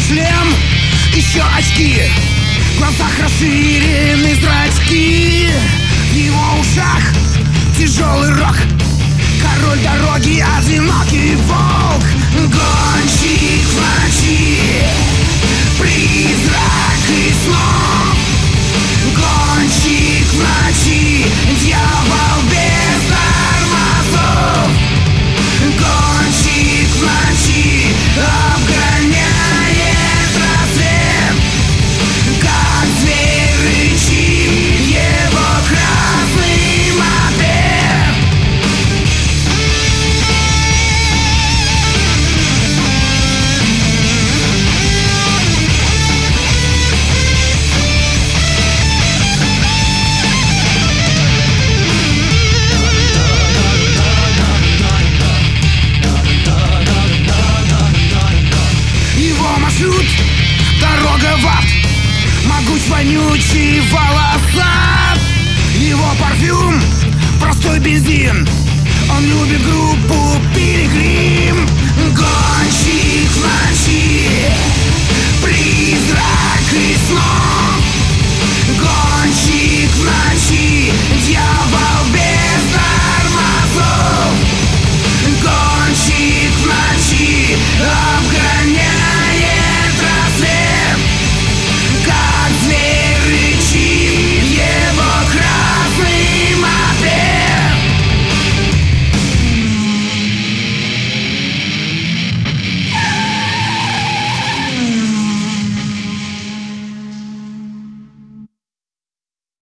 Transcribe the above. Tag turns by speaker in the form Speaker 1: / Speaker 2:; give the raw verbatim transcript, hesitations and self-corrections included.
Speaker 1: шлем, еще очки, в глазах расширены зрачки. В его ушах тяжелый рок, король дороги, одинокий волк. Гонщик в ночи, призрак и снов. Гонщик в ночи, дьявол без тормозов. Гонщик в ночи обгоняет рассвет, как зверь рычит его красный мопед. Его маршрут — дорога в ад, могуч, вонючий, волосат. Его парфюм — простой бензин, он любит группу Пилигрим. Гонщик в ночи,